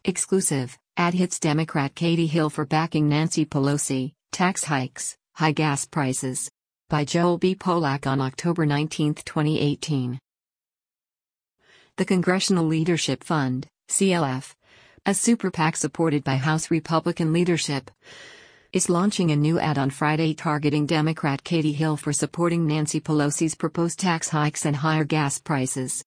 Exclusive, ad hits Democrat Katie Hill for backing Nancy Pelosi, tax hikes, high gas prices. By Joel B. Polak on October 19, 2018. The Congressional Leadership Fund, CLF, a super PAC supported by House Republican leadership, is launching a new ad on Friday targeting Democrat Katie Hill for supporting Nancy Pelosi's proposed tax hikes and higher gas prices.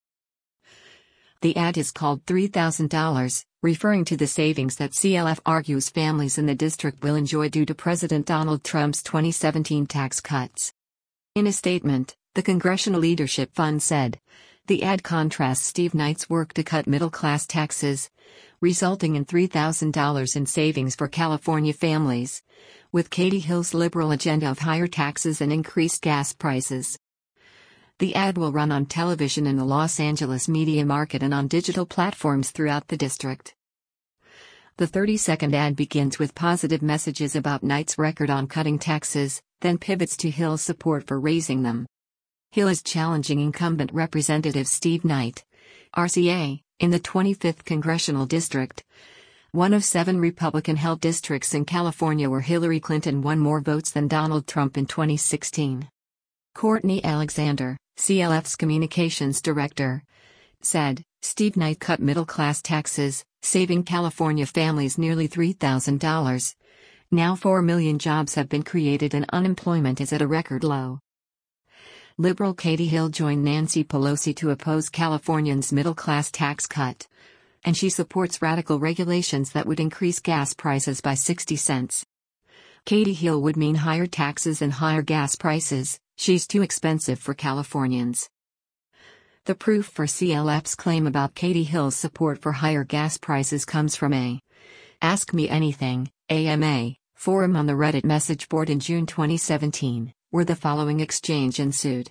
The ad is called $3,000, referring to the savings that CLF argues families in the district will enjoy due to President Donald Trump's 2017 tax cuts. In a statement, the Congressional Leadership Fund said, the ad contrasts Steve Knight's work to cut middle-class taxes, resulting in $3,000 in savings for California families, with Katie Hill's liberal agenda of higher taxes and increased gas prices. The ad will run on television in the Los Angeles media market and on digital platforms throughout the district. The 30-second ad begins with positive messages about Knight's record on cutting taxes, then pivots to Hill's support for raising them. Hill is challenging incumbent Representative Steve Knight, RCA, in the 25th Congressional District, one of 7 Republican-held districts in California where Hillary Clinton won more votes than Donald Trump in 2016. Courtney Alexander, CLF's communications director, said, Steve Knight cut middle-class taxes, saving California families nearly $3,000. Now 4 million jobs have been created and unemployment is at a record low. Liberal Katie Hill joined Nancy Pelosi to oppose Californians' middle-class tax cut, and she supports radical regulations that would increase gas prices by 60 cents. Katie Hill would mean higher taxes and higher gas prices. She's too expensive for Californians. The proof for CLF's claim about Katie Hill's support for higher gas prices comes from a Ask Me Anything, AMA, forum on the Reddit message board in June 2017, where the following exchange ensued.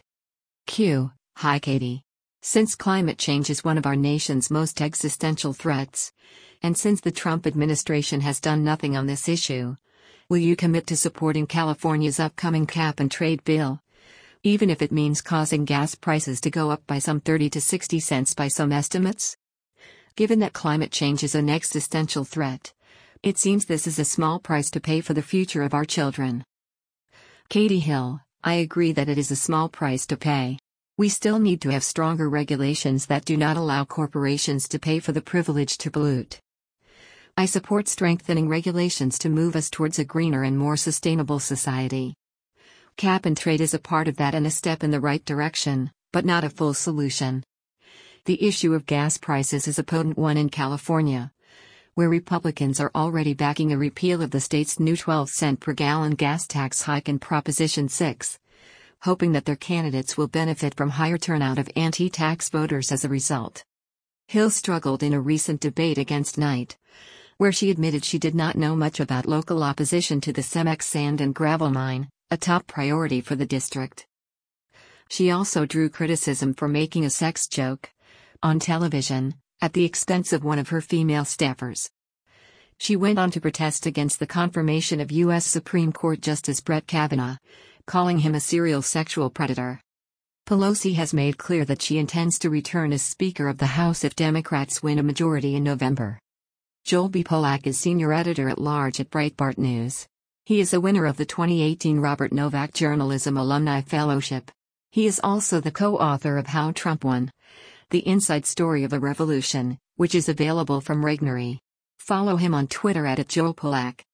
Hi Katie. Since climate change is one of our nation's most existential threats, and since the Trump administration has done nothing on this issue, will you commit to supporting California's upcoming cap-and-trade bill? Even if it means causing gas prices to go up by some 30 to 60 cents by some estimates? Given that climate change is an existential threat, it seems this is a small price to pay for the future of our children. Katie Hill, I agree that it is a small price to pay. We still need to have stronger regulations that do not allow corporations to pay for the privilege to pollute. I support strengthening regulations to move us towards a greener and more sustainable society. Cap and trade is a part of that and a step in the right direction, but not a full solution. The issue of gas prices is a potent one in California, where Republicans are already backing a repeal of the state's new 12-cent per gallon gas tax hike in Proposition 6, hoping that their candidates will benefit from higher turnout of anti-tax voters as a result. Hill struggled in a recent debate against Knight, where she admitted she did not know much about local opposition to the Cemex sand and gravel mine, a top priority for the district. She also drew criticism for making a sex joke on television, at the expense of one of her female staffers. She went on to protest against the confirmation of U.S. Supreme Court Justice Brett Kavanaugh, calling him a serial sexual predator. Pelosi has made clear that she intends to return as Speaker of the House if Democrats win a majority in November. Joel B. Polak is Senior Editor-at-Large at Breitbart News. He is a winner of the 2018 Robert Novak Journalism Alumni Fellowship. He is also the co-author of How Trump Won: The Inside Story of a Revolution, which is available from Regnery. Follow him on Twitter @JoelPolak.